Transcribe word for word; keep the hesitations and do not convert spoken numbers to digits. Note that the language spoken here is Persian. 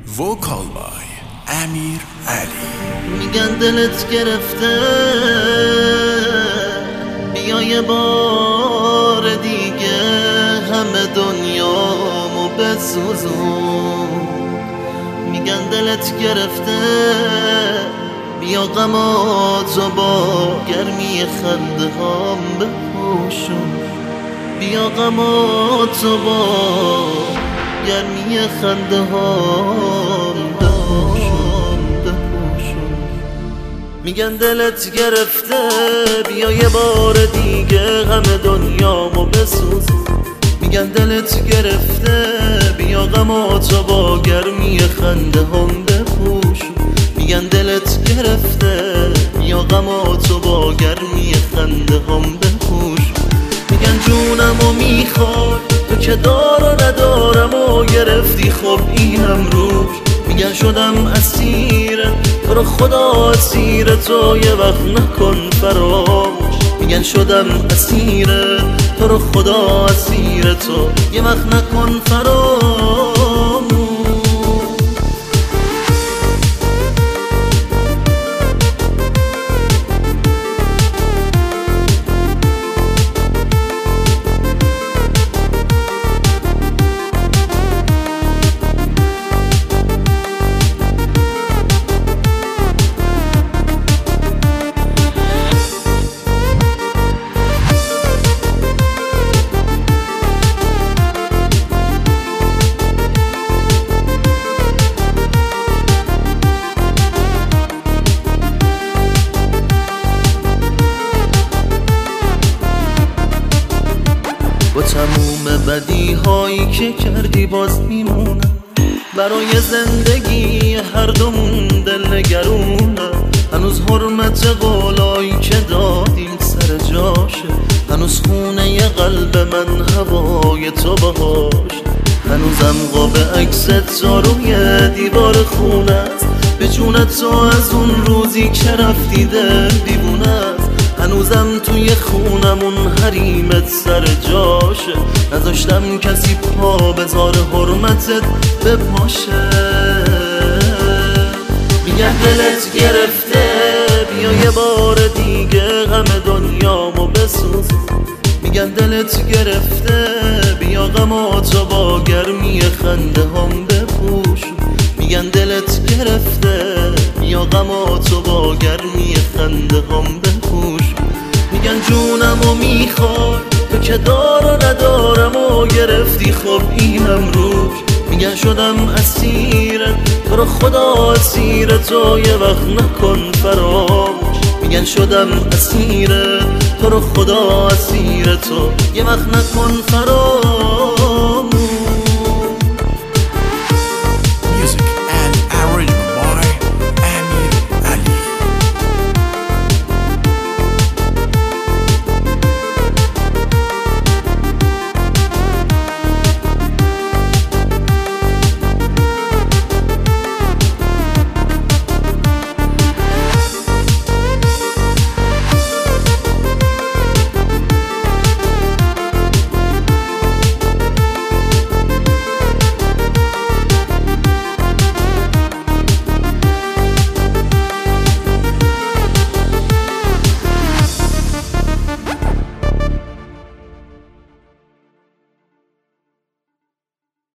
وکال بای امیر علی. میگن دلت گرفته بیا یه بار دیگه همه دنیامو بسوزون. میگن دلت گرفته بیا غماتو با گرمی خنده هام بپوشون. بیا غماتو با گرمی خنده هام بپوشون بپوشون. میگن دلت گرفته بیا یه بار دیگه همه دنیامو بسوزون. میگن دلت گرفته بیا غماتو با گرمی خنده هم بپوشون. میگن دلت گرفته بیا غماتو با گرمی خنده هم بپوشون. میگن جونمو میخوای تو که دار و ندارم و گرفتی خب اینم روش. میگن شدم اسیرت تو رو خدا اسیر تو یه وقت نکن فراموش. میگن شدم اسیرت تو رو خدا اسیر تو یه وقت نکن فراموش. با تموم بدی هایی که کردی باز میمونم. برای زندگی هر دومون دل نگرونم. هنوز حرمت قولایی که دادیم سر جاشه. هنوز خونه ی قلب من هوای تو بهاش. هنوزم قاب عکس تو روی دیوار خونه است. به جونت تو از اون روزی که رفتی دل دیوونه است. هنوزم توی خونمون حریمت سر جاشه. نذاشتم کسی پا بذار حرمتت بپاشه. میگن دلت گرفته بیا یه بار دیگه همه دنیامو بسوزون. میگن دلت گرفته بیا غماتو با گرمی خنده هم بپوشون. میگن دلت گرفته بیا غماتو با گرمی خنده هم بپوشون. میگن جونمو میخوای تو که دار و ندارم و گرفتی خب اینم روش. میگن شدم اسیرت تو رو خدا اسیر تو یه وقت نکن فراموش. میگن شدم اسیرت تو رو خدا اسیر تو یه وقت نکن فراموش.